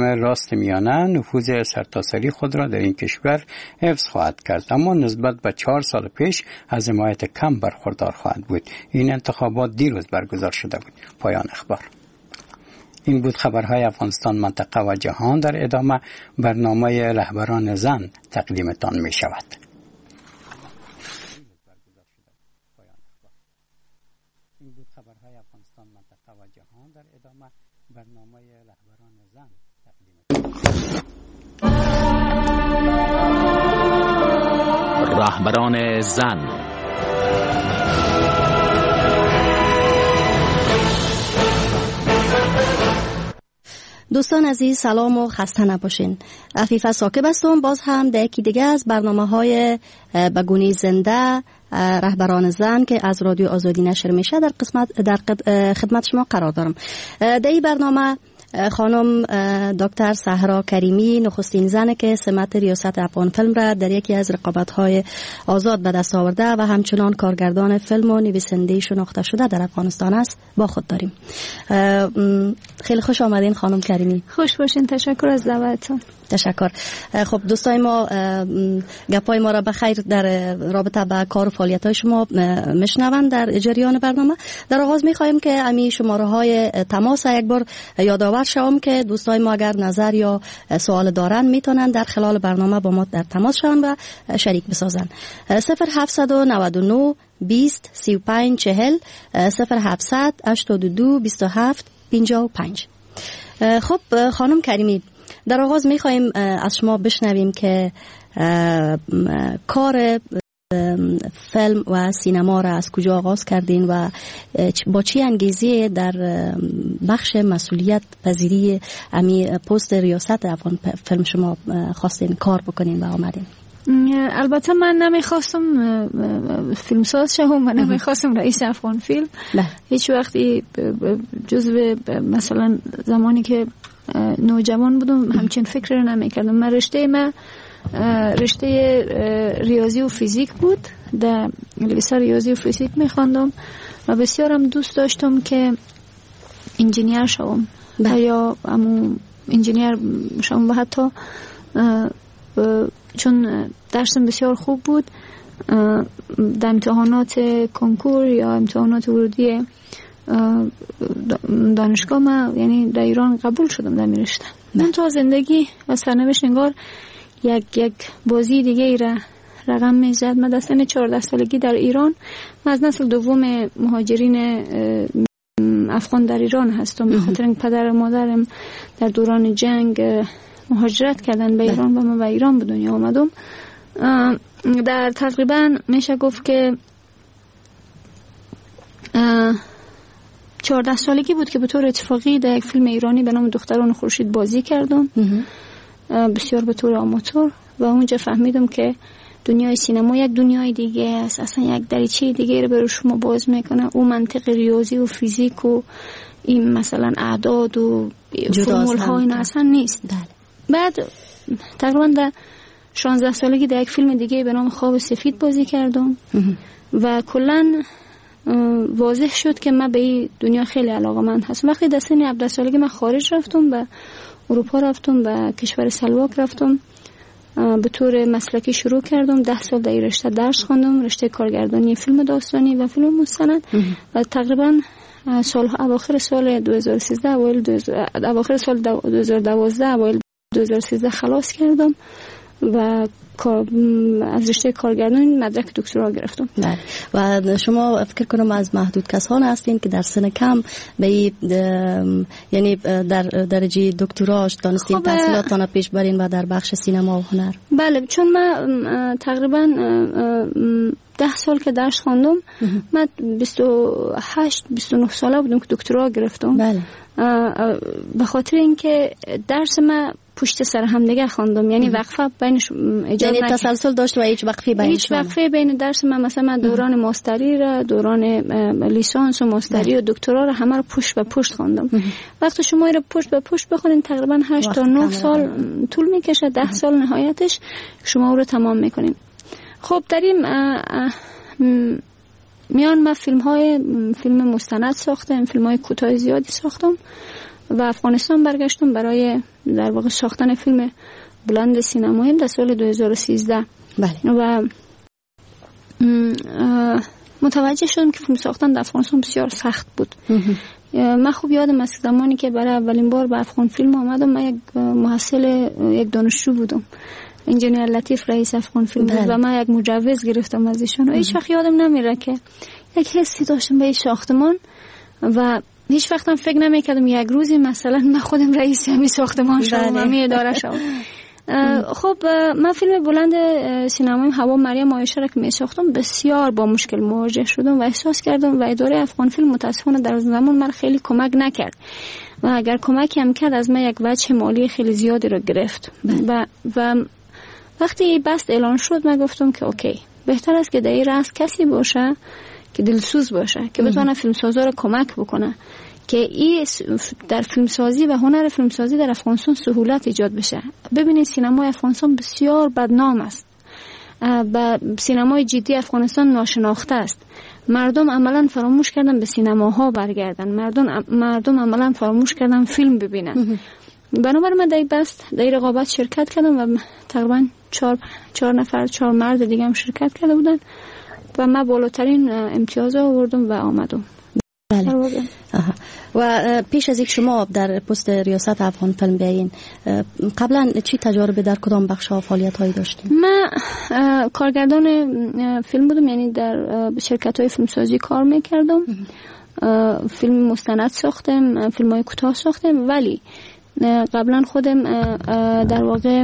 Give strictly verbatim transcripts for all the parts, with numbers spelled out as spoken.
راست میانه نفوذ سرتاسری خود را در این کشور حفظ خواهد کرد، اما نسبت به چهار سال پیش از حمایت کم برخوردار خواهد بود. این انتخابات دیروز برگزار شده بود. پایان اخبار. این بود خبرهای افغانستان، منطقه و جهان. در ادامه برنامه رهبران زن تقدیمتان می شود. این بود خبرهای افغانستان، منطقه و جهان. در ادامه برنامه رهبران زن تقدیمتان. رهبران زن. دوستان عزیز، سلام و خسته نباشین. عفیفه ساکب هستم. باز هم در یکی دیگه از برنامه‌های بگونی زنده رهبران زن که از رادیو آزادی نشر میشه در قسمت در خدمت شما قرار دارم. در این برنامه خانم دکتر سهرا کریمی نخستین زنه که سمت ریاست افغان فیلم را در یکی از رقابت‌های آزاد به دست آورده و همچنان کارگردان فیلم و نویسنده شناخته شده در افغانستان است با خود داریم. خیلی خوش آمدین خانم کریمی. خوش باشین. تشکر از دعوتتون. تشکر. خب دوستای ما گپای ما را بخیر در رابطه با کار و فعالیت‌های شما میشنوند در جریان برنامه. در آغاز می‌خوایم که امی شماره‌های تماس یک بار یادآور شوم که دوستای ما اگر نظر یا سوال دارن میتونن در خلال برنامه با ما در تماس شون و شریک بسازن. صفر هفتصد و نود و نه بیست سی و پنج چهل صفر هفتصد هشتاد و دو بیست و هفت پنجاه و پنج. خب خانم کریمی، در آغاز میخوایم از شما بشنویم که کار فیلم و سینما را از کجا آغاز کردین و با چه انگیزه در بخش مسئولیت پذیری امی پست ریاست افغان فیلم شما خواستین کار بکنین و آمدین؟ البته من نمیخواستم فیلمساز شوم و نمیخواستم رئیس افغان فیلم. هیچ وقتی جزو مثلا زمانی که نوجوان بودم همچین فکر رو نمیکردم. من رشته من رشته ریاضی و فیزیک بود. در لیسه ریاضی و فیزیک میخواندم و بسیارم دوست داشتم که انجینیر شوم یا همون انجینیر شوم و حتی چون درسم بسیار خوب بود در امتحانات کنکور یا امتحانات ورودی دانشگاه ما یعنی در ایران قبول شدم در می رشته. من تو زندگی و سرنوشت انگار یک یک بازی دیگه ای را رقم می زد. من در سن چهارده سالگی در ایران، من از نسل دوم مهاجرین افغان در ایران هستم، به خاطر اینکه پدر و مادرم در دوران جنگ مهاجرت کردن به ایران و من به ایران به دنیا آمدم. در تقریبا میشه گفت که چهارده سالگی بود که به طور اتفاقی در یک فیلم ایرانی به نام دختران خورشید بازی کردم، بسیار به طور آماتور، و اونجا فهمیدم که دنیای سینما یک دنیای دیگه است، اصلا یک دریچه دیگه رو برای شما باز میکنه. اون منطق ریاضی و فیزیک و این مثلا اعداد و فرمول ها این اصلا نیست. بله. بعد تقریبا در شانزده سالگی در یک فیلم دیگه به نام خواب سفید بازی کردم و کلن واضح شد که من به این دنیا خیلی علاقه‌مند هستم. وقتی در سن هفده سالگی من خارج رفتم، به اروپا رفتم، به کشور سلواک رفتم، به طور مسلکی شروع کردم. ده سال در این رشته درس خواندم، رشته کارگردانی فیلم داستانی و فیلم مستند، و تقریبا سال اواخر سال دو هزار و سیزده اوایل اواخر سال دو هزار و دوازده اوایل دو هزار و سیزده خلاص کردم و از رشته کارگردانی مدرک دکترا گرفتم. بله. و شما فکر کنم از محدود کسان هستین که در سن کم به یعنی در درجه دکتراش دانستین، تحصیلاتتان پیش برین و در بخش سینما و هنر. بله، چون من تقریبا ده سال که درس خواندم، من بیست و هشت بیست و نه ساله بودم که دکترا گرفتم. بله. به خاطر اینکه درس من پشت سر هم دیگه خواندم، یعنی وقفه بینش ایجاد یعنی تسلسل داشت و هیچ وقفه بینش هیچ وقفه بین درس من، مثلا من دوران ماستری را، دوران لیسانس و ماستری و دکترا را همه رو پشت به پشت خواندم. وقتی شما این رو پشت به پشت بخونین تقریبا هشت تا نه سال طول میکشه، ده سال نهایتش شما رو تمام میکنین. خب در این میان من فیلم های فیلم مستند ساختم، فیلم های کوتاه زیادی ساختم و افغانستان برگشتم برای در واقع ساختن فیلم بلند سینمایی در سال دو هزار و سیزده. بله. و متوجه شدم که فیلم ساختن در افغانستان بسیار سخت بود. من خوب یادم است زمانی که برای اولین بار به افغان فیلم آمدم، من یک محصل یک دانشجو بودم، انجینیر لطیف رئیس افغان فیلم بود و من یک مجوز گرفتم از ایشون و هیچ وقت یادم نمیره که یک حسی داشتم به این ساختمان و هیچ وقتم فکر نمیکردم یک روزی مثلا من خودم رئیس همین ساختمان شدم، همین اداره شدم. خب من فیلم بلند سینمایی هوا مریم عایشه را که می ساختم بسیار با مشکل مواجه شدم و احساس کردم و اداره افغان فیلم متاسفانه در زمان من خیلی کمک نکرد و اگر کمکی هم کرد از من یک وجه مالی خیلی زیادی رو گرفت و و وقتی بست اعلان شد من گفتم که اوکی بهتر است که در این رأس کسی باشه که دلسوز باشه که بتونه فیلمسازا رو کمک بکنه که این در فیلمسازی و هنر فیلمسازی در افغانستان سهولت ایجاد بشه. ببینید سینمای افغانستان بسیار بدنام است و سینمای جدی افغانستان ناشناخته است. مردم عملا فراموش کردن به سینماها برگردن، مردم مردم عملا فراموش کردن فیلم ببینن. بنابراین من در این بست در این رقابت شرکت کردم و تقریبا چهار چهار نفر چهار مرد دیگه هم شرکت کرده بودن و من بالاترین امتیاز آوردم و آمدم. بله. و پیش از اینکه شما در پست ریاست افغان فیلم بیاین قبلا چی تجربه در کدام بخش ها فعالیت هایی داشتین؟ من کارگردان فیلم بودم، یعنی در شرکت های فیلمسازی کار میکردم، فیلم مستند ساختم، فیلم های کوتاه ساختم، ولی قبلا خودم در واقع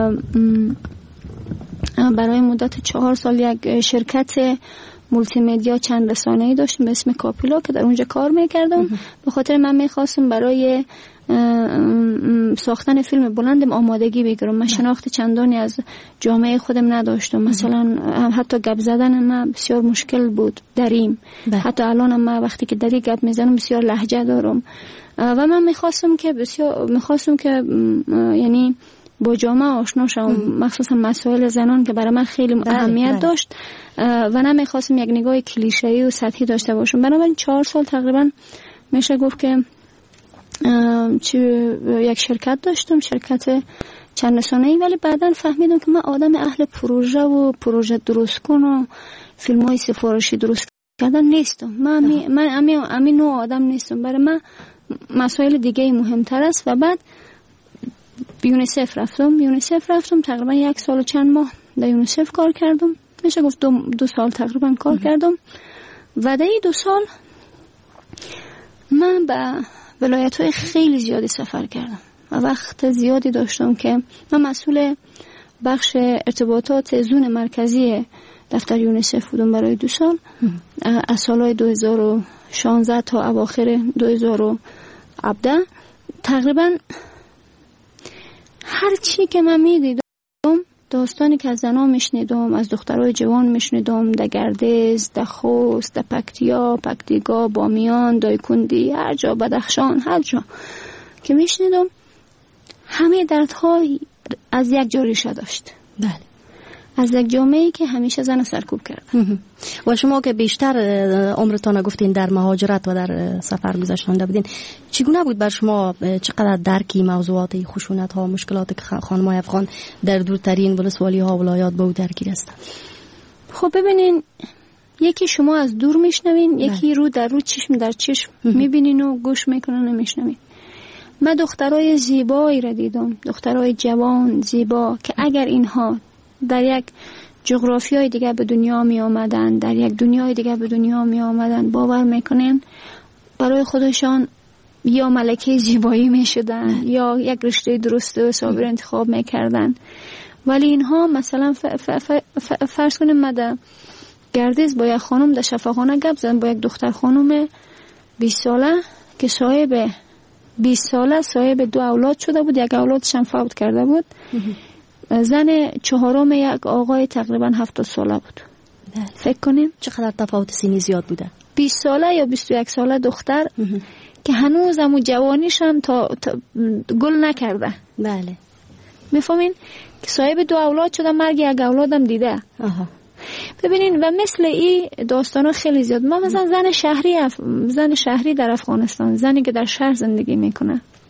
برای مدت چهار سال یک شرکت مولتی مدیا چند رسانه‌ای داشتم به اسم کاپیلا که در اونجا کار میکردم. به خاطر من میخواستم برای ساختن فیلم بلندم آمادگی بگیرم. من شناخت چندانی از جامعه خودم نداشتم، مثلا حتی گپ زدن من بسیار مشکل بود دریم، حتی الان من وقتی که دری گپ میزنم بسیار لهجه دارم و من میخواستم که بسیار میخواستم که یعنی با جامعه آشنا شدم، مخصوصا مسائل زنان که برای من خیلی بله، اهمیت بله. داشت و نمیخواستم یک نگاه کلیشه‌ای و سطحی داشته باشم. بنابراین چهار سال تقریبا میشه گفت که یک شرکت داشتم، شرکت چند رسانه‌ای، ولی بعداً فهمیدم که من آدم اهل پروژه و پروژه درست کن و فیلم‌های سفارشی درست کردن نیستم. من امی من امی امی نوع آدم نیستم. برای من مسائل دیگه مهمتر است. و بعد یونیسف رفتم یونیسف رفتم تقریبا یک سال و چند ماه در یونیسف کار کردم، میشه گفت دو, دو سال تقریبا کار کردم و در این دو سال من به ولایت‌های خیلی زیادی سفر کردم و وقت زیادی داشتم که من مسئول بخش ارتباطات زون مرکزی دفتر یونیسف بودم برای دو سال از سالهای دو هزار و شانزده تا اواخر دو هزار و هفده. تقریبا هر چی که من میدیدم، داستانی که از زنان میشنیدم، از دخترای جوان میشنیدم، در گردیز، در خوست، در پکتیا، پکتیگا، بامیان، دایکندی، هر جا، بدخشان، هر جا که میشنیدم همه دردها از یک جا ریشه داشت. بله. از یک جامعه‌ای که همیشه زن سرکوب کرد. و شما که بیشتر عمرتان گفتین در مهاجرت و در سفر گذشتنده بودین، چگونه بود بر شما چقدر درکی موضوعات خشونت ها، مشکلات که خانم‌های افغان در دورترین ولسوالی ها ولایات به او درگیر هستند؟ خب ببینین، یکی شما از دور میشنوین، یکی رو در رو چشم در چشم میبینین و گوش میکنن و میشنوین. من دخترای زیبایی را دیدم، دخترای جوان زیبا که اگر اینها در یک جغرافیای دیگه به دنیا می آمدن، در یک دنیای دیگه به دنیا می آمدن، باور میکنین برای خودشان یا ملکه زیبایی می شدن یا یک رشته درست و صابر انتخاب می کردن. ولی اینها مثلا ف ف ف ف فرض کنیم مده گردیز با یک خانم در شفاخانه گپ زدن، با یک دختر خانم بیست ساله که صاحب بیست ساله صاحب دو اولاد شده بود، یک اولادش هم فوت کرده بود، زن چهارم یک آقای تقریبا هفتاد ساله بود. بله. فکر کنیم چقدر تفاوت سنی زیاد بوده. بیست ساله یا بیست و یک ساله دختر که هنوز هم جوانیش هم تا, تا گل نکرده. بله. میفهمین که صاحب دو اولاد شده، مرگ یک اولادم دیده. آها. ببینین و مثل این داستانا خیلی زیاد. ما مثلا زن شهری اف... زن شهری در افغانستان، زنی که در شهر زندگی میکنه،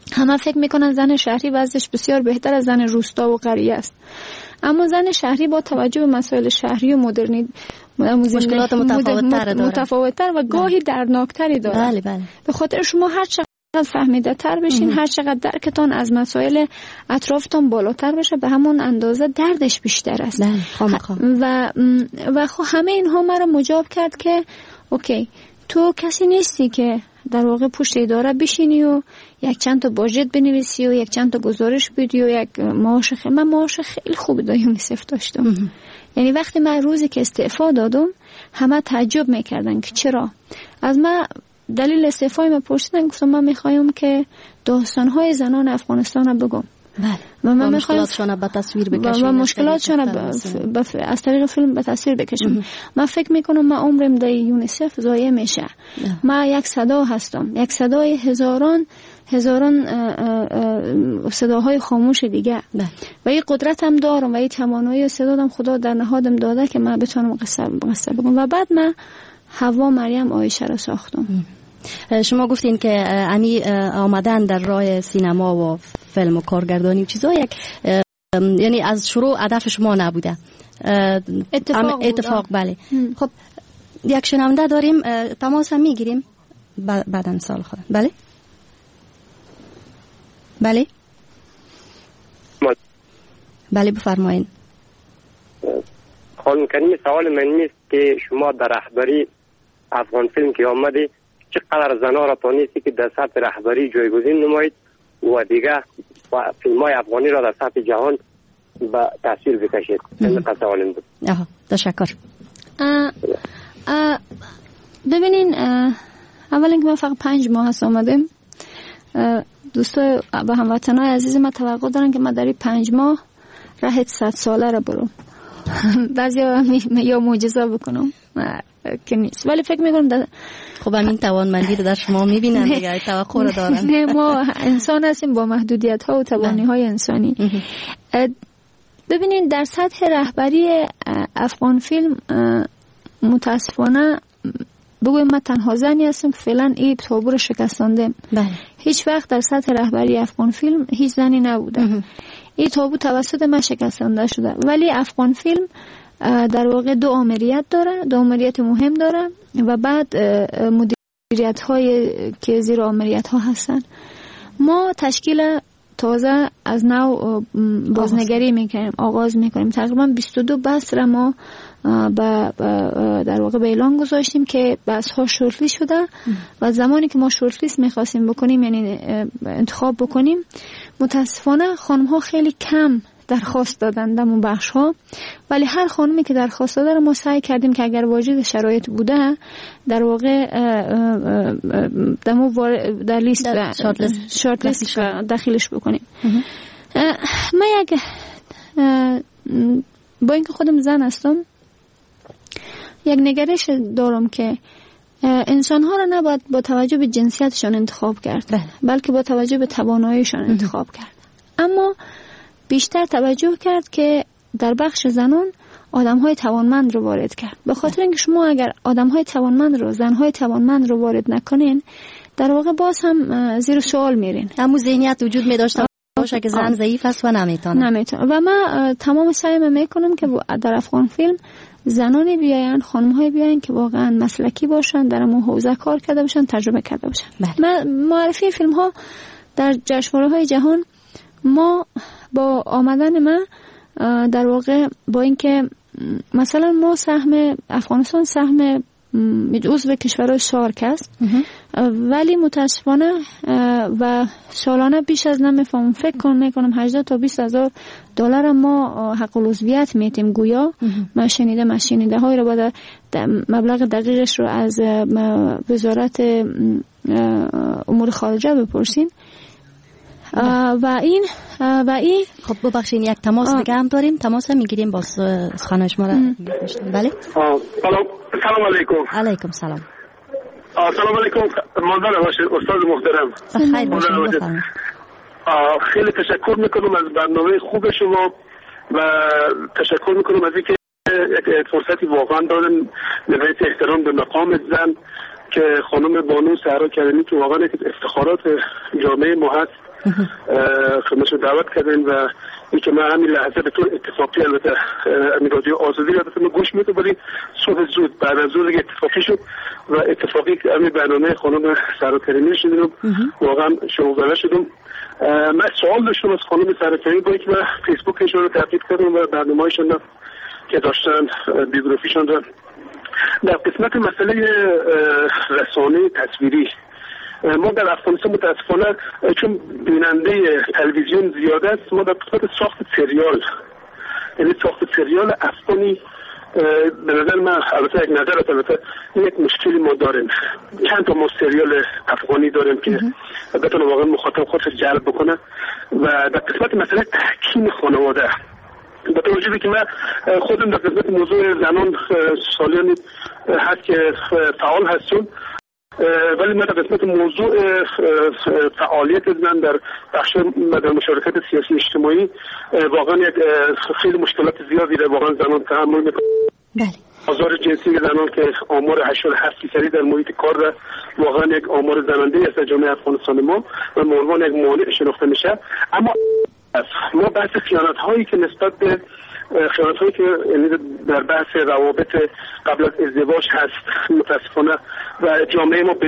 همه فکر میکنن زن شهری وضعش بسیار بهتر از زن روستا و قریه است، اما زن شهری با توجه به مسائل شهری و مدرنی مشکلات متفاوت‌تر داره، متفاوت‌تر و گاهی دردناکتری داره. بله بله. به خاطر شما هر چقدر فهمیده تر بشین، هر چقدر درکتان از مسائل اطرافتان بالاتر بشه، به همون اندازه دردش بیشتر است. و و خب همه اینها مرا مجاب کرد که اوکی، تو کسی نیستی که در واقع پشت اداره بشینی و یک چند تا باجت بنویسی و یک چند تا گزارش بدی و یک معاش خیلی من معاش خیلی خوبی در یونیسف داشتم. یعنی وقتی من روزی که استعفا دادم همه تعجب میکردن که چرا. از من دلیل استعفای من پرسیدن، گفتم من میخوایم که داستانهای زنان افغانستان رو بگم. بله. و من مشکلاتشون به تصویر بکشم و مشکلاتشون از طریق فیلم به تصویر بکشم. من فکر میکنم من عمرم در یونیسف ضایع میشه. من یک صدا هستم، یک صدای هزاران هزاران صداهای خاموش دیگه. ده. و این قدرت هم دارم و این توانایی استعدادم خدا در نهادم داده که من بتونم قصه قصه بگم. و بعد من حوا مریم عایشه را ساختم. شما گفتین که امی آمدن در راه سینما و فیلم و کارگردانی و چیزا یک یعنی از شروع هدف شما نبوده، اتفاق اتفاق بله. خب یک شنونده داریم، تماس هم میگیریم بعدن سال خود. بله بله بله بفرمایید. خانم کریمی، سوال من نیست که شما در رهبری افغان فیلم که آمدی چقدر زنها را تانیستی که در سطح رهبری جایگزین نمایید و دیگه فیلم های افغانی را در سطح جهان به تصویر بکشید. این سوالم بود. آها تشکر. ببینین، اول اینکه من فقط پنج ماه هست آمدم. دوستای و هموطنای عزیز من توقع دارن که من در این پنج ماه راه صد ساله را برم. بعضیا یا معجزه بکنم که نیست، ولی فکر میکنم در... خب همین توانمندی رو در شما میبینن دیگه، توقع رو دارن. نه، ما انسان هستیم با محدودیت ها و توانی های انسانی. ببینید در سطح رهبری افغان فیلم متاسفانه بگویم من تنها زنی هستم که فعلا این تابو رو شکستانده. هیچ وقت در سطح رهبری افغان فیلم هیچ زنی نبوده. این تابو توسط من شکستانده شده. ولی افغان فیلم در واقع دو آمریت داره، دو آمریت مهم داره و بعد مدیریت های که زیر آمریت ها هستن. ما تشکیل تازه از نو بازنگری میکنیم، آغاز میکنیم. تقریبا بیست و دو بحث را ما با در واقع به اعلان گذاشتیم که بحث ها شورت لیست شده و زمانی که ما شورت لیست میخواستیم بکنیم، یعنی انتخاب بکنیم، متاسفانه خانم ها خیلی کم درخواست دادن در اون بخش ها. ولی هر خانمی که درخواست داده رو ما سعی کردیم که اگر واجد شرایط بوده در واقع در در لیست شورت لیست داخلش بکنیم. من یک با اینکه خودم زن هستم یک نگرش دارم که انسان ها را نباید با توجه به جنسیتشان انتخاب کرد، بلکه با توجه به تواناییشان انتخاب کرد. اما بیشتر توجه کرد که در بخش زنان آدم‌های توانمند رو وارد کرد. به خاطر اینکه شما اگر آدم‌های توانمند رو، زن‌های توانمند رو وارد نکنین، در واقع باز هم زیر سوال میرین. همون ذهنیت وجود می‌داشته باشه که زن ضعیف است و نمیتونه. نمیتونه. و من تمام سعیم میکنم که در افغان فیلم زنانی بیاین، خانم‌های بیاین که واقعا مسلکی باشن، در اون حوزه کار کرده باشن، تجربه کرده باشن. من معرفی فیلم‌ها در جشنواره‌های جهان، ما با آمدن من در واقع با اینکه مثلا ما سهم افغانستان سهم عضو کشورهای سارک است، ولی متاسفانه و سالانه بیش از نمیفهم فکر کنم میکنم هجده تا بیست هزار دلار ما حق العضویت میتیم گویا. من شنیده من شنیده های رو با مبلغ دقیقش رو از وزارت امور خارجه بپرسین. و این و این خب ببخشید یک تماس دیگه هم داریم، تماس هم میگیریم با خانه شما را. بله سلام سلام علیکم. علیکم سلام. سلام علیکم مادر باشید استاد محترم. خیر باشید. خیلی تشکر میکنم از برنامه خوب شما و تشکر میکنم از اینکه یک فرصتی واقعا دادن نهایت احترام به مقام زن که خانم بانو سهرا کریمی که واقعا یک افتخارات جامعه ما هست خدمتشون دعوت کردین و این که من همین لحظه به طور اتفاقی البته همین رادیو آزادی البته من گوش میدم، ولی صبح زود بعد از ظهر اتفاقی شد و اتفاقی همین برنامه خانم سارا کریمی شدیم، واقعا شوق شدم. من سوال داشتم از خانم سارا کریمی با اینکه من فیسبوکشون رو تعقیب کردم و برنامه‌هاشون که داشتن بیوگرافیشون رو در قسمت مسئله رسانه تصویری ما در افغانستان متاسفانه چون بیننده تلویزیون زیاد است، ما در قسمت ساخت سریال، یعنی ساخت سریال افغانی به نظر من البته یک نظر البته یک مشکلی ما داریم. چند تا ما سریال افغانی داریم که بتونه واقعا مخاطب خودش جلب بکنه و در قسمت مسئله تحکیم خانواده با توجه به که من خودم در قسمت موضوع زنان سالیان هست که فعال هستم، ولی من در قسمت موضوع فعالیت زن در بخش در مشارکت سیاسی اجتماعی واقعا یک خیلی مشکلات زیادی در واقعا زنان تحمل میکنن. بله. آزار جنسی زنان که آمار هشتاد و هفت فیصدی در محیط کار واقعا یک آمار زننده است در جامعه افغانستان ما و به عنوان یک مانع شناخته میشه. اما ما بحث خیانت هایی که نسبت به خیانت هایی که یعنی در بحث روابط قبل از ازدواج هست متاسفانه و جامعه ما به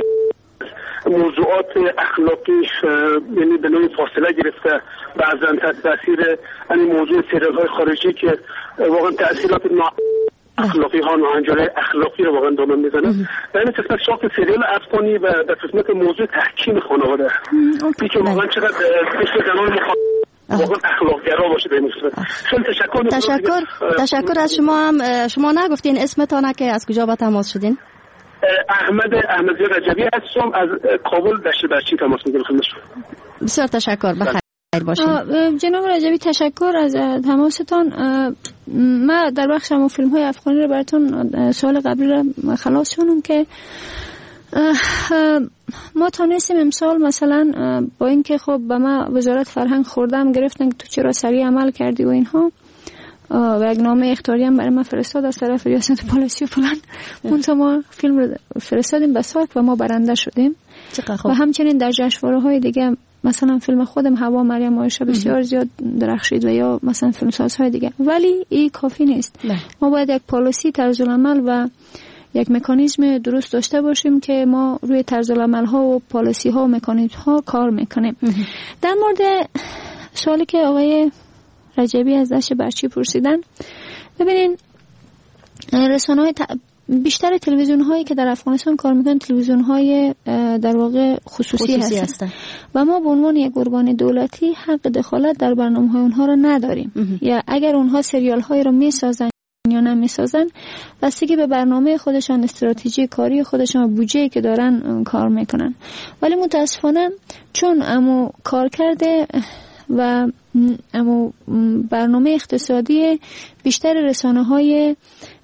موضوعات اخلاقی یعنی به نوعی فاصله گرفته، بعضا تحت تاثیر این موضوع سریال های خارجی که واقعا تاثیرات اخلاقی ها ناهنجاری اخلاقی رو واقعا دامن میزنه. در این قسمت ساخت سریال افغانی و در قسمت موضوع تحکیم خانواده این که واقعا چقدر مثل زنان مخاطب واقعا اخلاق‌گرا باشه به مصرف. خیلی تشکر. تشکر تشکر از شما هم. شما نگفتین اسمتون که از کجا با تماس شدین؟ احمد احمدی رجبی هستم از کابل دشت برچی تماس میگیرم خدمت شما. بسیار تشکر، بخیر باشین. جناب رجبی تشکر از تماستان. ما در بخش همون فیلم های افغانی رو براتون سوال قبلی رو خلاص کنم که ما تونستیم امسال مثلا با اینکه خب به ما وزارت فرهنگ خوردم گرفتن که تو چرا سریع عمل کردی و اینها و یک نامه اخطاری هم برای ما فرستاد از طرف ریاست پلیسی و فلان، اون ما فیلم رو فرستادیم به ساک و ما برنده شدیم. و همچنین در جشنواره‌های دیگه مثلا فیلم خودم هوا مریم عایشه بسیار زیاد درخشید و یا مثلا فیلمسازهای دیگه، ولی این کافی نیست. نه. ما باید یک پالیسی طرز العمل و یک مکانیزم درست داشته باشیم که ما روی طرز العمل ها و پالیسی ها و مکانیزم ها کار میکنیم. در مورد سوالی که آقای رجبی از دشت برچی پرسیدن، ببینین رسانه های ت... بیشتر تلویزیون هایی که در افغانستان کار میکنن تلویزیون های در واقع خصوصی, خصوصی هستن و ما به عنوان یک ارگان دولتی حق دخالت در برنامه های اونها رو نداریم. یا اگر اونها سریال های رو میسازن یا نمیسازن بستگی به برنامه خودشان، استراتژی کاری خودشان و بودجه‌ای که دارن کار میکنن. ولی متاسفانه چون امو کار کرده و امو برنامه اقتصادی بیشتر رسانه های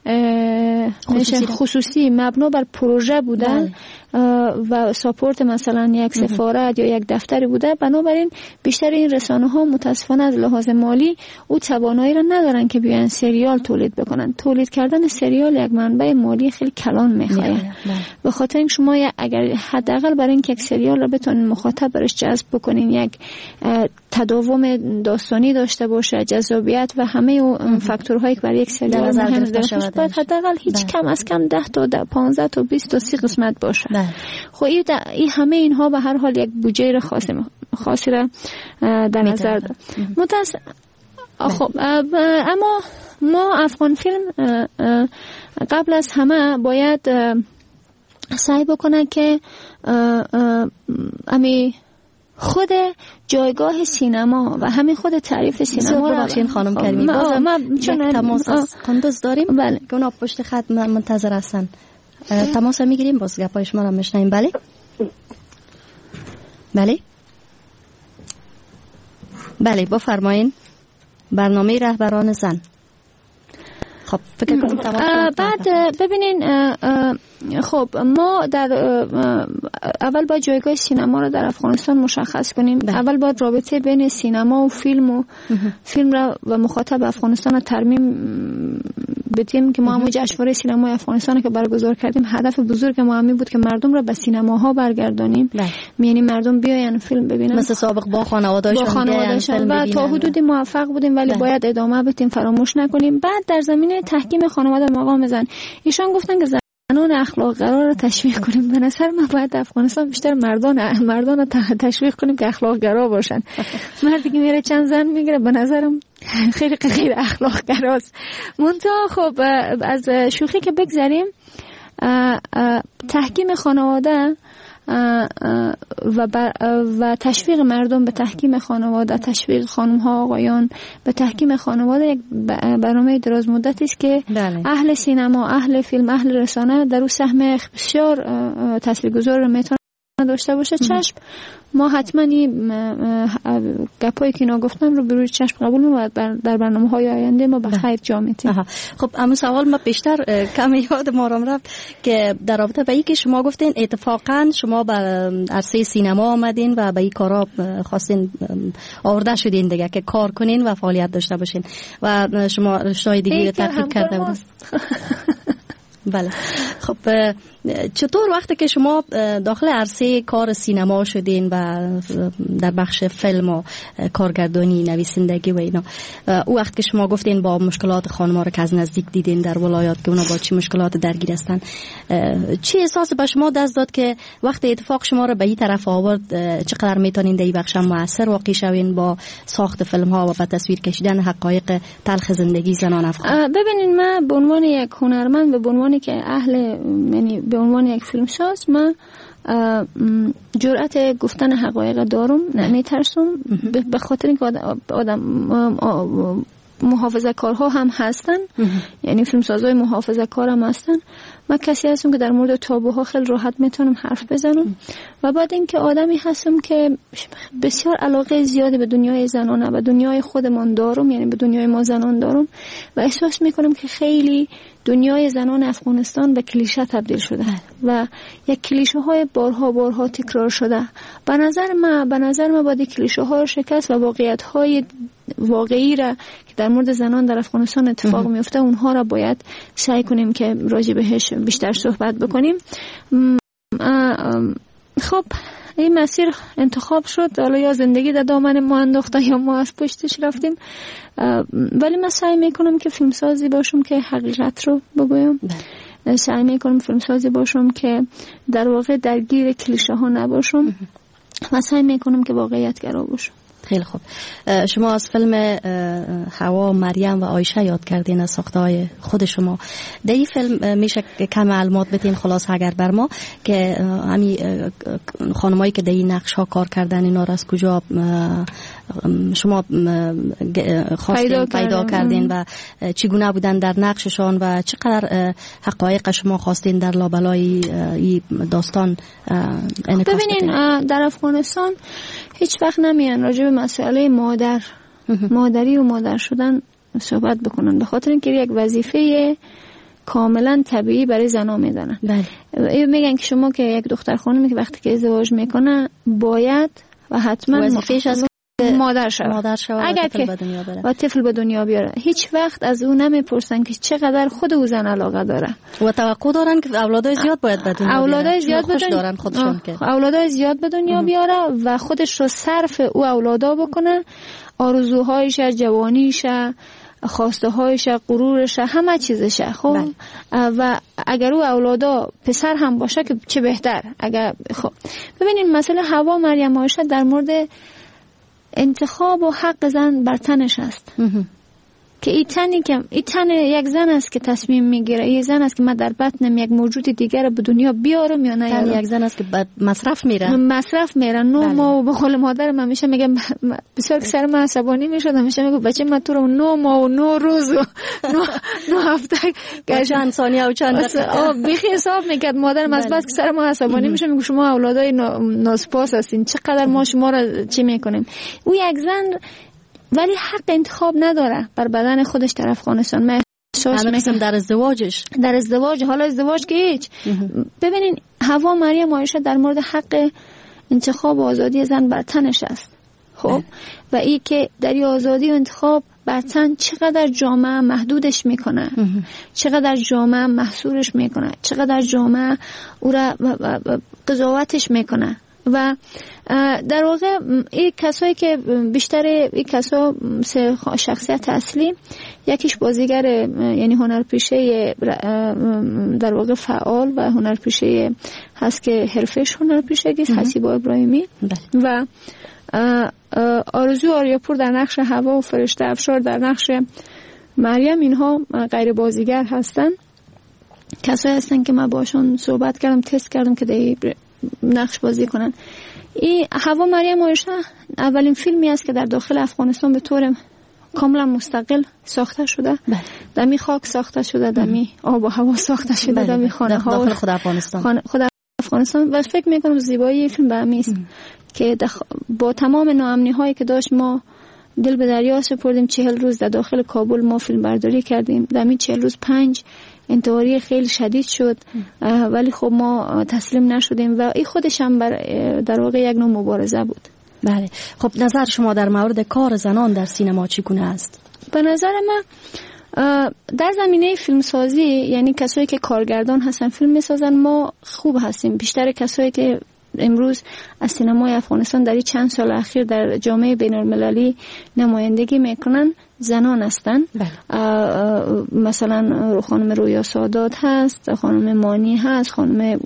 خصوصی, خصوصی مبنا بر پروژه بودن و ساپورت مثلا یک سفارت یا یک دفتری بوده، بنابراین بیشتر این رسانه ها متاسفانه از لحاظ مالی او توانایی را ندارن که بیان سریال تولید بکنن. تولید کردن سریال یک منبع مالی خیلی کلان میخواد. به خاطر این شما اگر حداقل برای اینکه یک سریال را بتونین مخاطب برش جذب بکنین، یک تداوم داستانی داشته باشه، جذابیت و همه اون فاکتورهایی که برای یک سریال مهم داشته باید حداقل هیچ کم از کم ده تا پانزده تا بیست تا سی قسمت باشه. خب این همه اینها به هر حال یک بودجه خاصی خاصی را در نظر دارد. متأسف خب اما ما افغان فیلم قبل از همه باید سعی بکنه که امی خود جایگاه سینما و همین خود تعریف سینما را بخشین خانم کریمی. بازم ما چون تماس از قندوز داریم، بله که اونا پشت خط منتظر هستن. تماس میگیریم، باز گپای شما را میشنیم. بله بله بله بفرمایین. برنامه رهبران زن. خب فکر کنم تماس بعد ببینین خب ما در اول باید جایگاه سینما رو در افغانستان مشخص کنیم. ده. اول باید رابطه بین سینما و فیلم و فیلم را و مخاطب افغانستان رو ترمیم بدیم که ما هم جشنواره سینمای افغانستان که برگزار کردیم هدف بزرگ ما همین بود که مردم را به سینماها برگردانیم، یعنی مردم بیاین فیلم ببینن مثل سابق با خانواده‌هاشون بیاین و تا حدودی موفق بودیم ولی ده. باید ادامه بدیم، فراموش نکنیم. بعد در زمینه تحکیم خانواده مقام زن ایشان گفتن که زنان اخلاق قرار رو تشویق کنیم. به نظر من باید افغانستان بیشتر مردان مردان رو تشویق کنیم که اخلاق گرا باشن. مردی که میره چند زن میگیره به نظرم خیلی غیر اخلاق گراست. منتها خب از شوخی که بگذریم، تحکیم خانواده و و تشویق مردم به تحکیم خانواده، تشویق خانم ها آقایان به تحکیم خانواده یک برنامه دراز مدتی است که بله. اهل سینما، اهل فیلم، اهل رسانه در اون سهم بسیار تاثیرگذار میتونه داشته باشه. چشم ما حتما این گپایی که اینا گفتن رو بروی چشم قبول می‌کنیم در برنامه‌های آینده ما به خیر جا می‌تیم. خب اما سوال ما بیشتر کم یاد ما رو رفت که در رابطه با اینکه شما گفتین اتفاقا شما به عرصه سینما آمدین و به این کارا خواستین آورده شدین دیگه که کار کنین و فعالیت داشته باشین و شما رشته‌های دیگه تحقیق کرده بودین. بله. خب چطور وقتی که شما داخل عرصه کار سینما شدین و در بخش فیلم و کارگردانی، نویسندگی و اینا، او وقت که شما گفتین با مشکلات خانم‌ها رو که از نزدیک دیدین در ولایات که اونا با چی مشکلات درگیر هستن، چی احساس به شما دست داد که وقتی اتفاق شما رو به این طرف آورد چقدر میتونین در این بخش موثر واقع شوین با ساخت فیلم ها و با تصویر کشیدن حقایق تلخ زندگی زنان افغان؟ ببینین من به عنوان یک هنرمند، به عنوان که اهل یعنی به عنوان یک فیلمساز من جرأت گفتن حقایق دارم، نمیترسم، به خاطر اینکه آدم محافظه کارها هم هستن، یعنی فیلمسازهای محافظه کار هم هستن. من کسی هستم که در مورد تابوها خیلی راحت میتونم حرف بزنم و بعد اینکه آدمی هستم که بسیار علاقه زیادی به دنیای زنانه و دنیای خودمان دارم، یعنی به دنیای ما زنان دارم و احساس میکنم که خیلی دنیای زنان افغانستان به کلیشه تبدیل شده و یک کلیشه های بارها بارها تکرار شده. به نظر من به نظر من باید کلیشه ها رو شکست و واقعیت های واقعی را که در مورد زنان در افغانستان اتفاق میفته اونها را باید سعی کنیم که راجع بهش بیشتر صحبت بکنیم. خب این مسیر انتخاب شد، حالا یا زندگی در دامن ما انداخته یا ما از پشتش رفتیم، ولی من سعی میکنم که فیلمسازی باشم که حقیقت رو بگویم، سعی میکنم فیلمسازی باشم که در واقع درگیر کلیشه ها نباشم و سعی میکنم که واقعیت گرا باشم. خیلی خوب. شما از فیلم حوا، مریم و عایشه یاد کردین از ساخته‌های خود شما. در این فیلم میشه کم معلومات بدین خلاص اگر بر ما که همین خانمایی که در این نقش ها کار کردن اینا را از کجا شما خواستین پیدا, پیدا کردین و چگونه بودن در نقششان و چقدر حقایق شما خواستین در لابلای این داستان انعکاس بدین؟ ببینین در افغانستان هیچ وقت نمیان راجع به مسئله مادر مادری و مادر شدن صحبت بکنن، به خاطر اینکه یک وظیفه کاملا طبیعی برای زنا میدونن. بله. میگن که شما که یک دختر خانمی که وقتی که ازدواج میکنه باید و حتما وظیفه‌اش از مادر شود، مادر شود اگر که و طفل به دنیا بیاره. هیچ وقت از او نمیپرسن که چقدر خود او زن علاقه داره و توقع دارن که اولادای زیاد باید به دنیا بیاره. اولادای زیاد خوش دارن خودشون که اولادای زیاد به دنیا بیاره و خودش رو صرف او اولادا بکنه، آرزوهایش، جوانیش، خواسته هایش، غرورش، همه چیزش. خب و اگر او اولادا پسر هم باشه که چه بهتر. اگر خب ببینین مثلا حوا، مریم، عایشه در مورد انتخاب و حق زن بر تنش است که این تنی که این تن یک زن است که تصمیم میگیره، این زن است که من در بطنم یک موجود دیگر رو به دنیا بیارم یا نه. تن یک زن است که بعد مصرف میره مصرف میره نو بله. ما به قول مادر من میشه میگم بسیار سر من عصبانی میشد، میشه میگم بچه من تو رو نو ما و نو روز و نو نو هفته چند ثانیه و چند دقیقه بیخی حساب میکرد مادرم از بس که سر ما عصبانی میشه میگه شما اولادای ناسپاس هستین، چقدر ما شما رو چی میکنیم. او یک زن ولی حق انتخاب نداره بر بدن خودش در افغانستان. من احساس میکنه در ازدواجش در ازدواج حالا ازدواج که هیچ. ببینین حوا مریم عایشه در مورد حق انتخاب و آزادی زن بر تنش است. خب و این که در این آزادی و انتخاب بر تن چقدر جامعه محدودش میکنه، چقدر جامعه محصورش میکنه، چقدر جامعه او را قضاوتش میکنه. و در واقع این کسایی که بیشتر این کسا سه شخصیت اصلی، یکیش بازیگر یعنی هنرپیشه در واقع فعال و هنرپیشه هست که حرفش هنرپیشگی است، حسیبا ابراهیمی، و آرزو آریاپور در نقش حوا و فرشته افشار در نقش مریم. اینها غیر بازیگر هستن، کسایی هستن که من باشون صحبت کردم، تست کردم که در نقش بازی کنن. این حوا مریم عایشه اولین فیلمی است که در داخل افغانستان به طور کاملا مستقل ساخته شده، در می خاک ساخته شده، در می آب و هوا ساخته شده، در می خانه ها داخل خود افغانستان خود افغانستان. و فکر میکنم زیبایی فیلم به همین است که با تمام ناامنی هایی که داشت ما دل به دریا سپردیم. چهل روز در داخل کابل ما فیلم برداری کردیم. در این چهل روز پنج انتحاری خیلی شدید شد، ولی خب ما تسلیم نشدیم و این خودش هم در واقع یک نوع مبارزه بود. بله. خب نظر شما در مورد کار زنان در سینما چگونه است؟ به نظر من در زمینه فیلمسازی، یعنی کسایی که کارگردان هستن فیلم میسازن، ما خوب هستیم. بیشتر کسایی که امروز از سینمای افغانستان در این چند سال اخیر در جامعه بین‌المللی نمایندگی میکنن زنان هستن. مثلا خانم رویا سادات هست، خانم مانی هست، خانم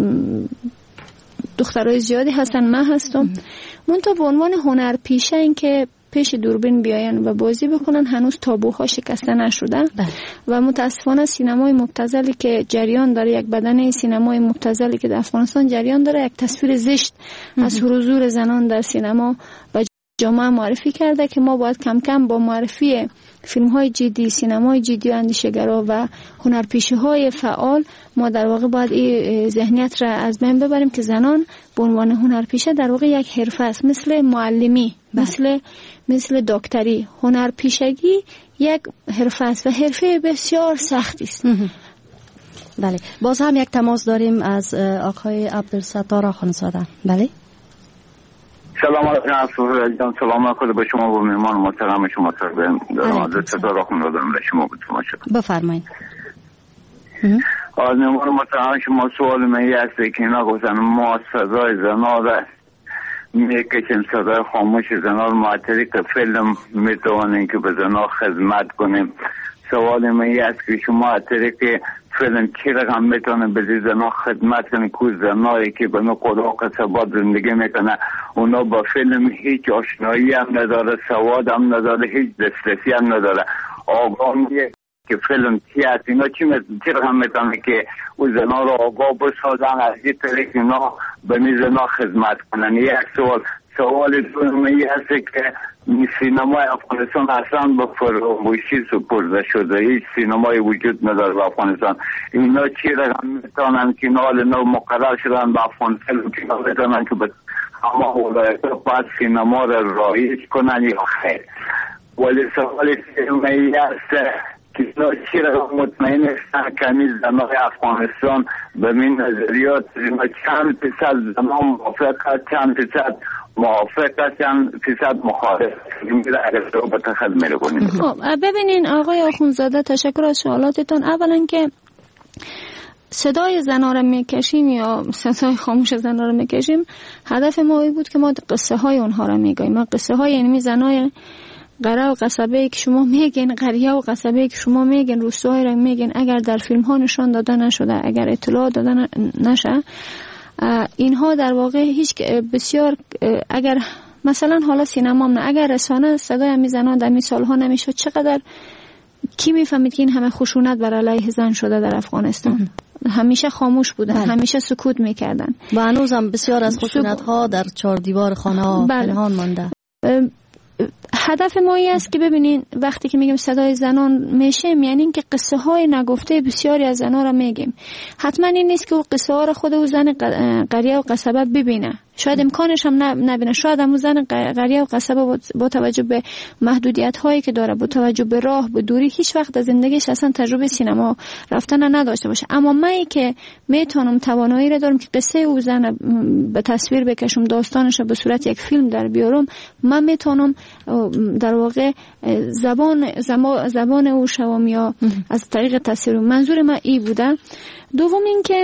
دخترای زیادی هستن، من هستم. منتها به عنوان هنرپیشه این که پیش دوربین بیاین و بازی بکنن هنوز تابوها شکسته نشده و متاسفانه سینمای مبتذلی که جریان داره، یک بدنه سینمای مبتذلی که در افغانستان جریان داره، یک تصویر زشت از حضور زنان در سینما و جامعه معرفی کرده که ما باید کم کم با معرفی فیلم های جدی، سینمای جدی و اندیشگرا و هنرپیشه های فعال ما در واقع باید این ذهنیت را از بین ببریم که زنان به عنوان هنرپیشه در واقع یک حرفه است، مثل معلمی، مثل مثل دکتری. هنرپیشگی یک حرفه است و حرفه بسیار سختی است. بله. باز هم یک تماس داریم از آقای عبدالستار آخوندزاده. بله. سلام علیکم. سلام علیکم به شما و مهمان محترم شما. در صدا را خون دادم به شما بتونم شد. بفرمایید. از مهمان محترم شما سوال من است که اینا گفتن ما صدای زنا را میکشیم، صدای خاموش زنا رو معطری که فیلم میتوانیم که به زنا خدمت کنیم. سوال من است که شما معطری که فیلم چی رقم میتونه به زنا خدمت کنه که زنایی که به نوع قرآن قصبات زندگی میکنه اونا با فیلم هیچ آشنایی هم نداره، سواد هم نداره، هیچ دسترسی هم نداره. آگاه میگه که فیلم چی هست، اینا چی, چی رقم میتونه که او زنا رو آگاه بسازن از این طریق اینا به می زنا خدمت کنن. یک سوال. سوال دومی هست که سینمای افغانستان اصلا به فراموشی سپرده شده، هیچ سینمای وجود نداره به افغانستان. اینا چی رقم میتونن که نال نو مقرر شدن به افغانستان که میتونن که به همه ولایت پس سینما را رایج کنن یا خیر؟ ولی سوال سومی هست که اینا چی رقم مطمئن هستن که همیز زنای افغانستان به من نظریات اینا چند فیصد زمان موافق هست، چند فیصد موافق هست، چند فیصد مخالف؟ خب ببینین آقای آخوندزاده، تشکر از سوالاتتون. اولا که صدای زنا را میکشیم یا صدای خاموش زنا را میکشیم، هدف ما این بود که ما قصه های اونها را میگیم. ما قصه های یعنی زنای قره و قصبه که شما میگین، قریه و قصبه که شما میگین، روستاهای را میگین، اگر در فیلم ها نشان داده نشده، اگر اطلاع داده نشه، اینها در واقع هیچ بسیار، اگر مثلا حالا سینما نه، اگر رسانه صدای همی زنان در می سالها نمیشد، چقدر کی میفهمید که این همه خشونت بر علیه زن شده در افغانستان؟ همیشه خاموش بودن، بله. همیشه سکوت میکردن و هنوز هم بسیار از خشونت ها در چهار دیوار خانه ها پنهان مانده. هدف ما این است که ببینین وقتی که میگیم صدای زنان میشیم، یعنی این که قصه های نگفته بسیاری از زنان را میگیم. حتما این نیست که او قصه ها را خود او زن قریه و قصبه ببینه. شاید امکانش هم نبینه. شاید همون زن قریه و قصبه با توجه به محدودیت هایی که داره، با توجه به راه، به دوری، هیچ وقت در زندگیش اصلا تجربه سینما رفتن نداشته باشه. اما من که میتونم توانایی را دارم که قصه او زن به تصویر بکشم، داستانش رو به صورت یک فیلم در بیارم، من میتونم در واقع زبان زبان او شوم یا از طریق تصویر. منظور من ای بوده. دوم این که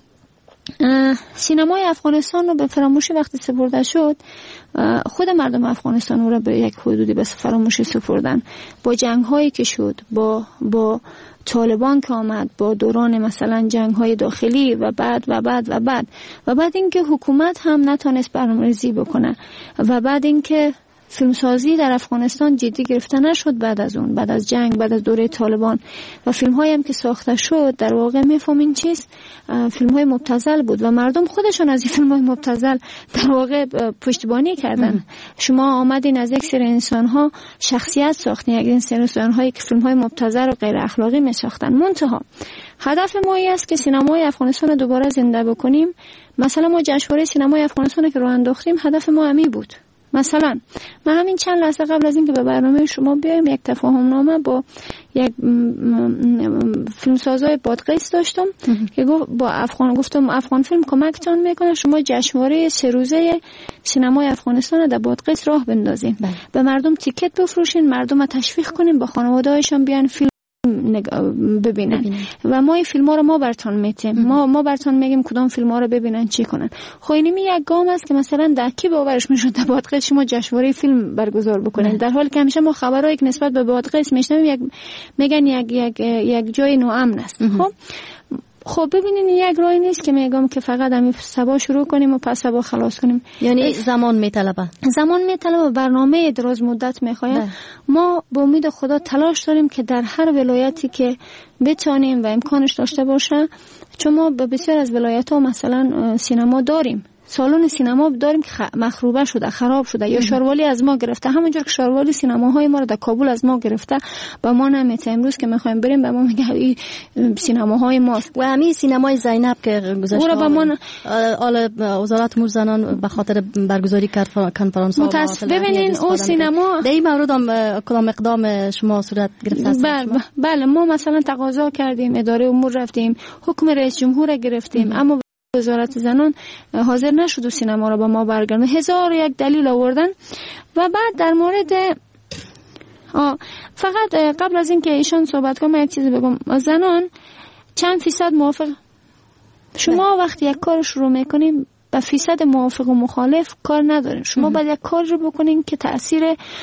سینمای افغانستان رو به فراموشی وقتی سپرده شد، خود مردم افغانستان رو به یک حدودی به فراموشی سپردن. با جنگ هایی که شد، با با طالبان که آمد، با دوران مثلا جنگ های داخلی و بعد و بعد و بعد و بعد اینکه حکومت هم نتونست برنامه‌ریزی بکنه و بعد اینکه فیلمسازی در افغانستان جدی گرفته نشد بعد از اون، بعد از جنگ، بعد از دوره طالبان و فیلم هایی هم که ساخته شد در واقع میفهمین چیست، فیلم های مبتذل بود و مردم خودشون از این فیلم های مبتذل در واقع پشتیبانی کردن. شما آمدین از یک سری انسان ها شخصیت ساختین، یک سری انسان هایی که فیلم های مبتذل و غیر اخلاقی می ساختن. منتها هدف ما این است که سینمای افغانستان رو دوباره زنده بکنیم. مثلا ما جشنواره سینمای افغانستان که راه انداختیم، هدف ما همین بود. مثلا من همین چند لحظه قبل از اینکه به برنامه شما بیایم یک تفاهم نامه با یک فیلمسازای بادغیس داشتم که با افغان گفتم افغان فیلم کمکتون میکنه شما جشنواره سه روزه سینمای افغانستان در بادغیس راه بندازین، به مردم تیکت بفروشین، مردم رو تشویق کنین، با خانواده‌هاشون بیان فیلم ببینن, ببینن. و ما این فیلم ها رو ما براتون میتیم، ما ما براتون میگیم کدام فیلم ها رو ببینن، چی کنن. خب اینمی یک گام است که مثلا در کی باورش میشد در بادغیس شما جشنواره فیلم برگزار بکنین، در حالی که همیشه ما خبرایی که نسبت به بادغیس میشنویم یک میگن یک یک یک جای ناامن است. خب خب ببینین یک راهی نیست که میگم که فقط همین سبا شروع کنیم و پس سبا خلاص کنیم، یعنی زمان میطلبه زمان میطلبه برنامه دراز مدت میخواد. ما با امید خدا تلاش داریم که در هر ولایتی که بتونیم و امکانش داشته باشه، چون ما به بسیار از ولایت ها مثلا سینما داریم، سالن سینما داریم که مخروبه شده، خراب شده یا شاروالی از ما گرفته، همونجور که شاروالی سینماهای ما رو در کابل از ما گرفته با ما نمیته. امروز که میخوایم بریم به ما میگه این سینماهای ماست. و همین سینمای زینب که گذشته او رو من آل وزارت امور زنان به خاطر برگزاری کنفرانس ها متاسف ببینین او سینما در این مورد هم کدام اقدام شما صورت گرفته است؟ بله بله ما مثلا تقاضا کردیم، اداره امور رفتیم، حکم رئیس جمهور گرفتیم، اما وزارت زنان حاضر نشد و سینما را با ما برگردونه. هزار یک دلیل آوردن. و بعد در مورد آه فقط قبل از اینکه ایشان صحبت کنم یک چیزی بگم، زنان چند فیصد موافق؟ شما وقتی یک کار شروع میکنیم و فیصد موافق و مخالف کار ندارین. شما باید یک کار رو بکنین که تأثیر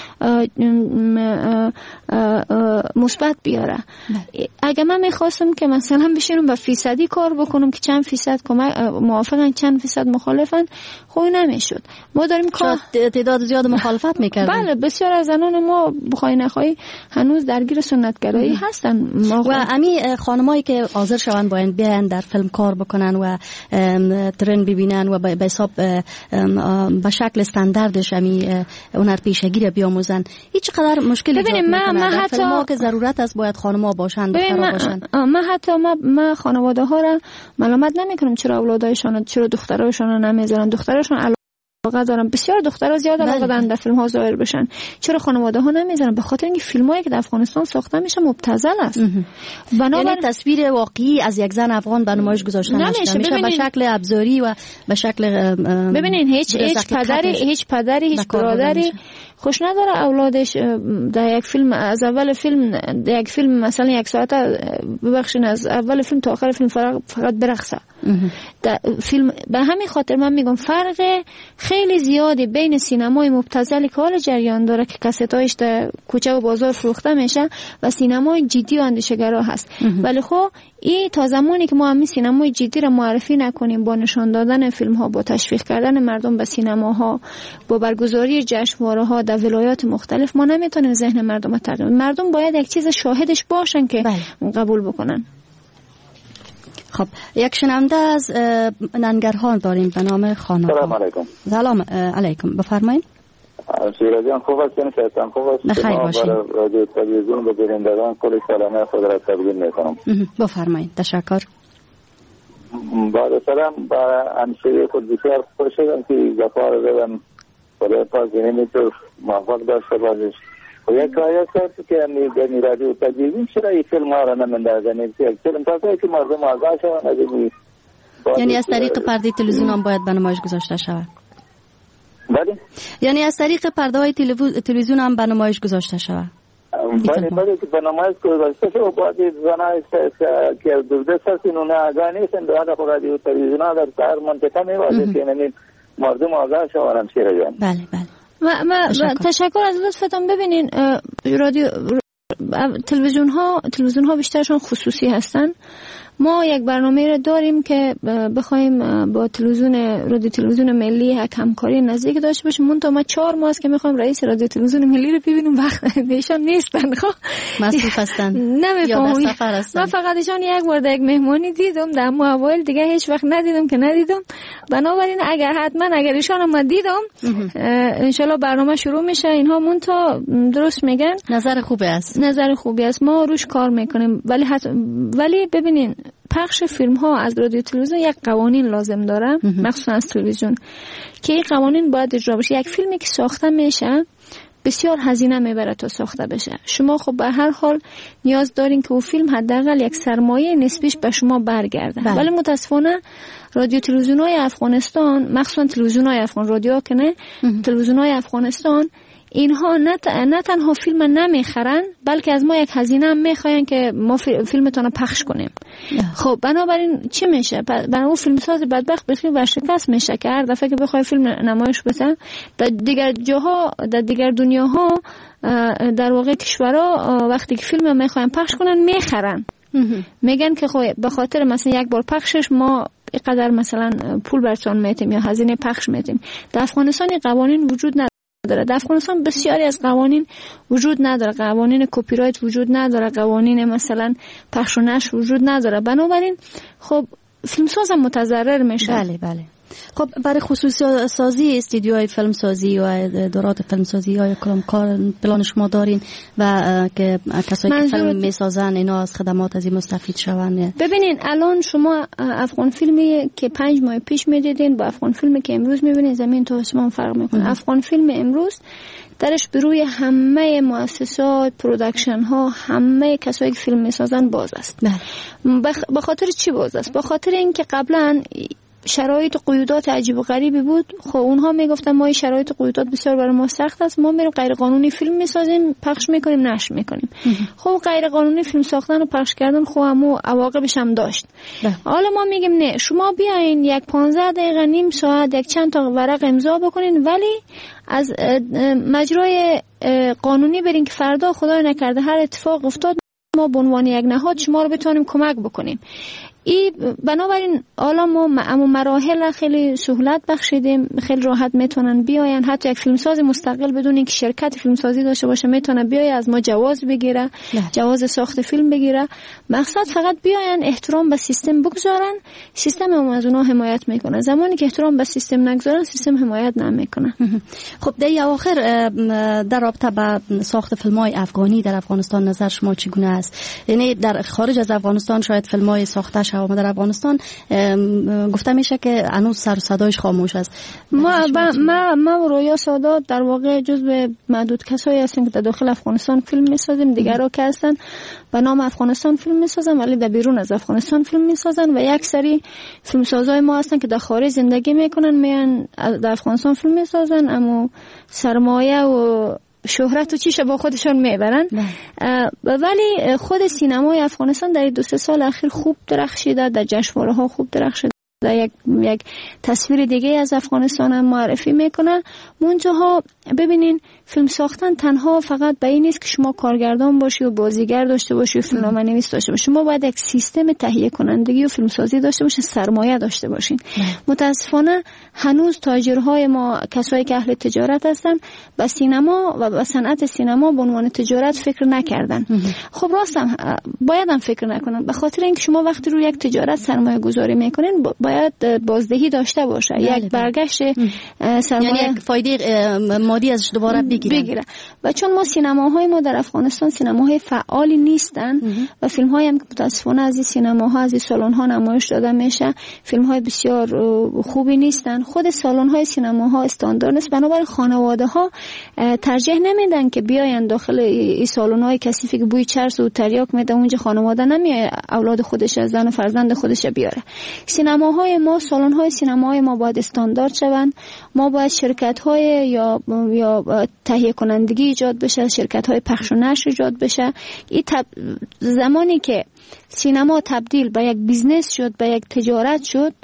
مثبت بیاره. اگه من میخواستم که مثلا بشینم با فیصدی کار بکنم که چند فیصد موافقن چند فیصد مخالفن، خوبی نمیشد. ما داریم کار تعداد زیاد مخالفت میکردیم. بله بسیار از زنان ما بخوای نخوای هنوز درگیر سنتگرایی هستن. و امی خانمایی که حاضر شوند باید بیان در فیلم کار بکنن و ترن ببینن و به حساب به شکل استانداردش همی هنر پیشگی بیاموزن، هیچ قدر مشکلی ایجاد میکنه. من در فیلم ها که ضرورت است باید خانم‌ها باشن، دخترها باشن. من حتی ما, ما خانواده ها را ملامت نمیکنم چرا اولادایشان چرا دخترایشان نمیذارن، دخترشون علاقه دارن، بسیار دخترها زیاد علاقه دارن در فیلم ها ظاهر بشن، چرا خانواده ها نمیذارن؟ به خاطر اینکه فیلم هایی که در افغانستان ساخته میشه مبتذل است. بنابراین یعنی تصویر واقعی از یک زن افغان به نمایش گذاشته نمیشه، میشه به شکل ابزاری و به شکل ببینین هیچ هیچ پدری هیچ پدری هیچ برادری خوش نداره اولادش در یک فیلم از اول فیلم در یک فیلم مثلا یک ساعت ببخشید از اول فیلم تا آخر فیلم فقط برقصه. در فیلم به همین خاطر من میگم فرق خیلی زیادی بین سینمای مبتذلی که حال جریان داره که کاستایش در کوچه و بازار فروخته میشه و سینمای جدی و اندیشه‌گرا هست. ولی خب این تا زمانی که ما همین سینمای جدی را معرفی نکنیم با نشان دادن فیلم ها، با تشویق کردن مردم به سینماها، با برگزاری جشنواره ها در ولایات مختلف، ما نمیتونیم ذهن مردم رو تغییر بدیم. مردم باید یک چیز شاهدش باشن که بله. قبول بکنن. خب یک شنونده از ننگرهار داریم به نام خانم. سلام علیکم. سلام علیکم، بفرمایید. شیرازیان خوب هستین؟ شایستان خوب هستین؟ بخیر باشین. برای رادیو تلویزیون به بینندگان کل سلامه خود را تقدیم میکنم. بفرمایید. تشکر. بعد سلام با همسایه خود بسیار خوش شدم که دفعه رو بدم خدا پاک اینطور موفق داشته باشش. و یک آیه کرد که امی رادیو تجویزی چرا این فیلم ها را نمندازن؟ فیلم تازه که مردم آگاه شوند از این. یعنی از طریق پرده تلویزیون هم باید به نمایش گذاشته شود؟ بله. یعنی از طریق پرده های تلویزیون هم به نمایش گذاشته شود؟ بله بله که به نمایش گذاشته شود. بعد زنای که دوزده ساسی نونه آگاه نیستن در خود رادیو تلویزیون ها در هر منطقه میوازه که نمید مردم آگاه شوند شیره جان. بله بله. و ما تشکر. تشکر از لطفتان. ببینین رادیو تلویزیون ها تلویزیون ها بیشترشون خصوصی هستن. ما یک برنامه را داریم که بخوایم با تلویزیون رادیو تلویزیون ملی همکاری نزدیک داشته باشیم. منتها ما چهار ماه است که میخوایم رئیس رادیو تلویزیون ملی رو ببینیم، وقت ایشان نیستن. خب مصروف هستن یا در سفر هستن. من فقط ایشان یک بار در یک مهمانی دیدم در موبایل، دیگه هیچ وقت ندیدم که ندیدم. بنابراین اگر حتما اگر ایشان هم دیدم انشالله برنامه شروع میشه. اینها منتها درست میگن، نظر خوبی است، نظر خوبی است، ما روش کار میکنیم. ولی حت... ولی ببینین پخش فیلم ها از رادیو تلویزیون یک قوانین لازم داره، مخصوصا از تلویزیون، که این قوانین باید اجرا بشه. یک فیلمی که ساخته میشه بسیار هزینه میبره تا ساخته بشه. شما خب به هر حال نیاز دارین که اون فیلم حداقل یک سرمایه نسبیش به شما برگرده. بله. ولی متاسفانه رادیو تلویزیون‌های افغانستان، مخصوصا تلویزیون‌های افغان رادیو که نه، تلویزیون‌های افغانستان اینها نه نه تنها فیلم نمیخرن، بلکه از ما یک هزینه هم میخواین که ما فیلمتون رو پخش کنیم. خب بنابراین چی میشه؟ برای اون فیلمساز بدبخت بسیار ورشکست میشه که هر دفعه که بخوای فیلم نمایش بده در دیگر جاها، در دیگر دنیاها، در واقع کشورها وقتی که فیلم میخواین پخش کنن میخرن. میگن که خب به خاطر مثلا یک بار پخشش ما اینقدر مثلا پول براتون میتیم یا هزینه پخش میتیم. در افغانستان قوانین وجود نداره. در افغانستان بسیاری از قوانین وجود نداره. قوانین کپی رایت وجود نداره، قوانین مثلا پخش و نشر وجود نداره. بنابراین خب فیلمساز هم متضرر میشه. بله بله. خب برای خصوصی سازی استودیوهای فیلم سازی و ادارات فیلم سازی های کدام کار پلان شما دارین و که کسایی که فیلم میسازن اینا از خدمات از این مستفید شوند؟ ببینین الان شما افغان فیلمی که پنج ماه پیش میدیدین با افغان فیلمی که امروز میبینین زمین تا آسمان فرق میکنه. افغان فیلم امروز درش بروی همه مؤسسات، پرودکشن ها، همه کسایی که فیلم میسازن باز است. به خاطر چی باز است؟ به خاطر اینکه قبلا شرایط قیودات عجیب و غریبی بود. خب اونها میگفتن ما این شرایط قیودات بسیار برای ما سخت است، ما میریم غیر قانونی فیلم میسازیم، پخش میکنیم، نشر میکنیم. خب غیر قانونی فیلم ساختن و پخش کردن خب همو عواقبش هم داشت. حالا ما میگیم نه، شما بیاین یک پانزده دقیقه، نیم ساعت، یک چند تا ورق امضا بکنین، ولی از مجرای قانونی برین که فردا خدای نکرده هر اتفاق افتاد ما به عنوان یک نهاد شما رو بتونیم کمک بکنیم. ای بنابراین حالا ما اما مراحل خیلی سهولت بخشیدیم، خیلی راحت میتونن بیاین. حتی یک فیلمساز مستقل بدون اینکه شرکت فیلمسازی داشته باشه میتونه بیای از ما جواز بگیره، جواز ساخت فیلم بگیره. مقصد فقط بیاین احترام به سیستم بگذارن، سیستم هم از اونها حمایت میکنه. زمانی که احترام به سیستم نگذارن سیستم حمایت نمیکنه. خب در آخر در رابطه با ساخت فیلم‌های افغانی در افغانستان نظر شما چگونه است؟ یعنی در خارج از افغانستان شاید فیلم‌های ساخته شده، اما در افغانستان گفته میشه که هنوز سر و صدایش خاموش است. ما ما ما رویا سادات در واقع جزو معدود کسایی هستیم که در داخل افغانستان فیلم میسازیم. دیگرها که هستن به نام افغانستان فیلم میسازن ولی در بیرون از افغانستان فیلم میسازن و یک سری فیلمسازای ما هستن که در خارج زندگی میکنن، میان در افغانستان فیلم میسازن اما سرمایه و شهرت و چیشه با خودشون میبرن. ولی خود سینمای افغانستان در دو سه سال اخیر خوب درخشیده، در جشنواره ها خوب درخشیده، یک یک تصویر دیگه از افغانستان هم معرفی میکنه. منتها ببینین فیلم ساختن تنها فقط به این نیست که شما کارگردان باشی و بازیگر داشته باشی و فیلمنامه‌نویس داشته باشی. شما باید یک سیستم تهیه کنندگی و فیلمسازی داشته باشین، سرمایه داشته باشین. متاسفانه هنوز تاجرهای ما، کسایی که اهل تجارت هستن، به سینما و به صنعت سینما به عنوان تجارت فکر نکردن. خب راستم باید هم فکر نکنن، به خاطر اینکه شما وقتی روی یک تجارت سرمایه گذاری میکنین باید بازدهی داشته باشه. یک برگشت سرمایه، یعنی یک فایده اعتمادی ازش دوباره بگیرن بگیره. و چون ما سینماهای ما در افغانستان سینماهای فعالی نیستن و فیلم های هم که متاسفانه از این سینماها از این سالن ها نمایش داده میشه فیلم های بسیار خوبی نیستن. خود سالن های سینماها استاندارد نیست، بنابراین خانواده ها ترجیح نمیدن که بیاین داخل این سالن های کثیفی که بوی چرس و تریاک میده. اونجا خانواده نمیاد اولاد خودش از زن و فرزند خودش بیاره. سینماهای ما سالن های سینماهای ما باید استاندارد شوند. ما باید شرکت های یا یا تهیه کنندگی ایجاد بشه، شرکت های پخش و نشر ایجاد بشه. این تب... زمانی که سینما تبدیل به یک بیزنس شد، به یک تجارت شد،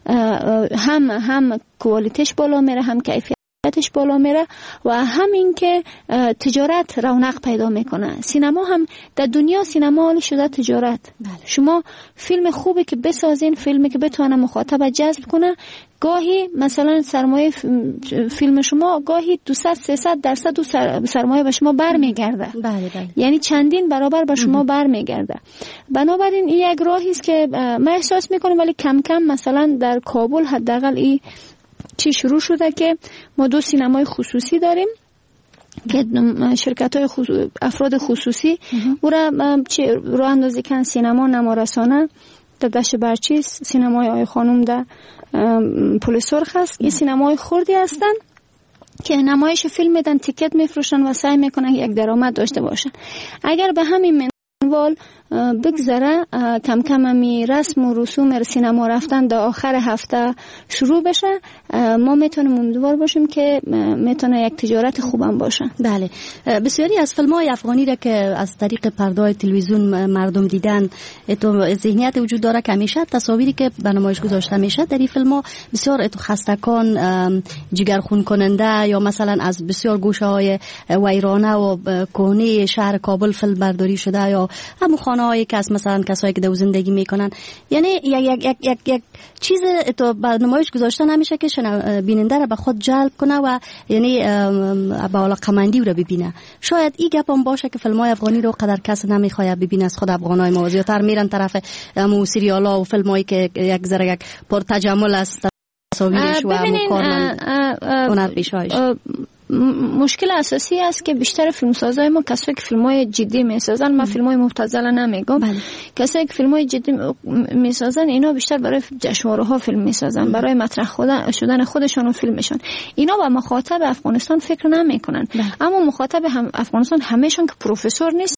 هم هم کوالیتیش بالا میره، هم کیفیتش بالا میره و همین که تجارت رونق پیدا میکنه. سینما هم در دنیا سینما حال شده تجارت. بله. شما فیلم خوبی که بسازین، فیلمی که بتونه مخاطب جذب کنه، گاهی مثلا سرمایه فیلم شما گاهی دویست سیصد درصد سرمایه به شما برمیگرده. بله بله. یعنی چندین برابر به شما برمیگرده. بنابراین این یک راهی است که من احساس میکنم، ولی کم کم مثلا در کابل حداقل این چی شروع شده که ما دو سینمای خصوصی داریم که شرکت های خصوص... افراد خصوصی او را رو اندازی کن سینما نمارسانه در دشت برچیس، سینمای آی خانم در پل سرخ هست. این سینمای خردی هستن که نمایش فیلم میدن، تیکت میفروشن و سعی میکنن یک درآمد داشته باشن. اگر به همین منوال بگذره کم کم می رسم و رسوم سینما رفتن در آخر هفته شروع بشه، ما میتونیم امیدوار باشیم که میتونه یک تجارت خوبم باشه. بله. بسیاری از فیلم‌های افغانی را که از طریق پرده تلویزیون مردم دیدن، تو ذهنیت وجود داره که همیشه تصاویری که به نمایش گذاشته میشه در این فیلم‌ها بسیار تو خستکان، جگرخون کننده یا مثلا از بسیار گوشه‌های ویرانه و کهنه شهر کابل فیلم برداری شده یا همون خانه‌هایی که از مثلا کسایی که در زندگی میکنن. یعنی یک یک یک یک یک چیز تو به نمایش گذاشته نمیشه که بیننده را به خود جلب کنه و یعنی به علاقه‌مندی رو ببینه. شاید این گپ هم باشه که فیلم‌های افغانی رو قدر کس نمیخواد ببینه از خود افغانای ما، زیاتر میرن طرف مو سریالا و فیلمایی که یک ذره یک پر تجمل است تصاویرش و مکارمند هنر پیشایش. مشکل اساسی است که بیشتر فیلمسازای ما کسایی که فیلمای جدی میسازن، من فیلمای مبتذل نمیگم، کسایی که فیلمای جدی میسازن اینا بیشتر برای جشنواره ها فیلم میسازن، برای مطرح شدن خودشون و فیلمشون. اینا با مخاطب افغانستان فکر نمیکنن. اما مخاطب هم افغانستان همهشون که پروفسور نیست